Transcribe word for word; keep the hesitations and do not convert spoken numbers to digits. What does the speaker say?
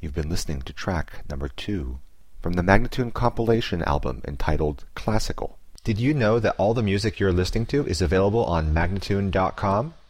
You've been listening to track number two from the Magnatune compilation album entitled Classical. Did you know that all the music you're listening to is available on Magnatune dot com?